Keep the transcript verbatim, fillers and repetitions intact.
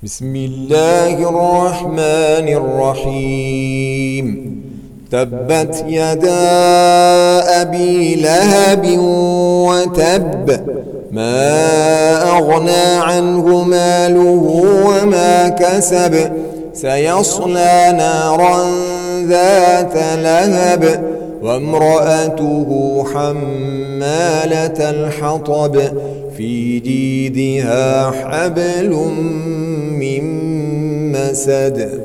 بسم الله الرحمن الرحيم. تبت يدا أبي لهب وتب، ما أغنى عنه ماله وما كسب، سيصلى نارا ذات لهب وامرأته حمالة الحطب في جيدها حبل من مسد.